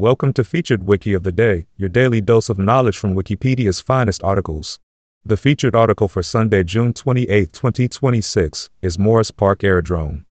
Welcome to Featured Wiki of the Day, your daily dose of knowledge from Wikipedia's finest articles. The featured article for Sunday, June 28, 2026, is Morris Park Aerodrome.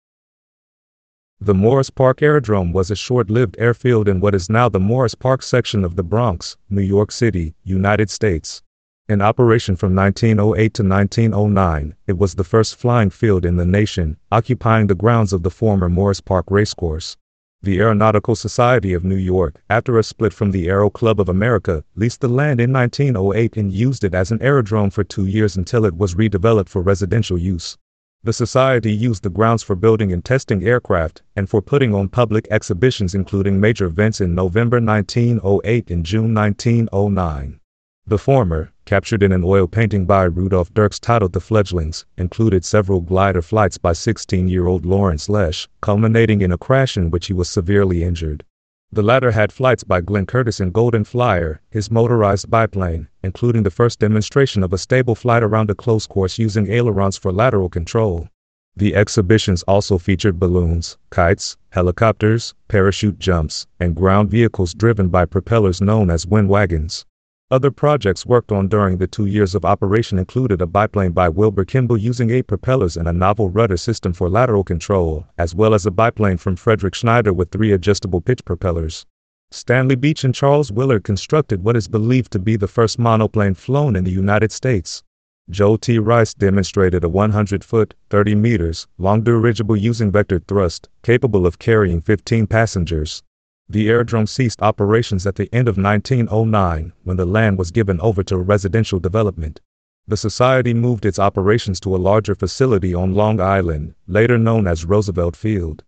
The Morris Park Aerodrome was a short-lived airfield in what is now the Morris Park section of the Bronx, New York City, United States. In operation from 1908 to 1909, it was the first flying field in the nation, occupying the grounds of the former Morris Park Racecourse. The Aeronautical Society of New York, after a split from the Aero Club of America, leased the land in 1908 and used it as an aerodrome for 2 years until it was redeveloped for residential use. The society used the grounds for building and testing aircraft, and for putting on public exhibitions including major events in November 1908 and June 1909. The former, captured in an oil painting by Rudolph Dirks titled The Fledglings, included several glider flights by 16-year-old Lawrence Lesh, culminating in a crash in which he was severely injured. The latter had flights by Glenn Curtiss in Golden Flyer, his motorized biplane, including the first demonstration of a stable flight around a closed course using ailerons for lateral control. The exhibitions also featured balloons, kites, helicopters, parachute jumps, and ground vehicles driven by propellers known as wind wagons. Other projects worked on during the 2 years of operation included a biplane by Wilbur Kimball using 8 propellers and a novel rudder system for lateral control, as well as a biplane from Frederick Schneider with 3 adjustable pitch propellers. Stanley Beach and Charles Willard constructed what is believed to be the first monoplane flown in the United States. Joe T. Rice demonstrated a 100-foot, 30 meters, long dirigible using vector thrust, capable of carrying 15 passengers. The aerodrome ceased operations at the end of 1909, when the land was given over to residential development. The society moved its operations to a larger facility on Long Island, later known as Roosevelt Field.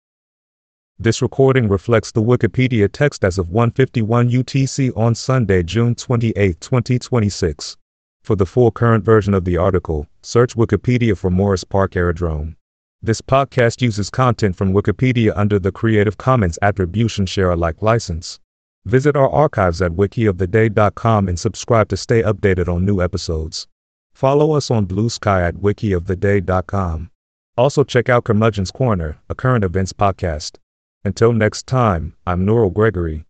This recording reflects the Wikipedia text as of 1:51 UTC on Sunday, June 28, 2026. For the full current version of the article, search Wikipedia for Morris Park Aerodrome. This podcast uses content from Wikipedia under the Creative Commons Attribution Share Alike license. Visit our archives at wikioftheday.com and subscribe to stay updated on new episodes. Follow us on Blue Sky at wikioftheday.com. Also check out Curmudgeon's Corner, a current events podcast. Until next time, I'm Nurul Gregory.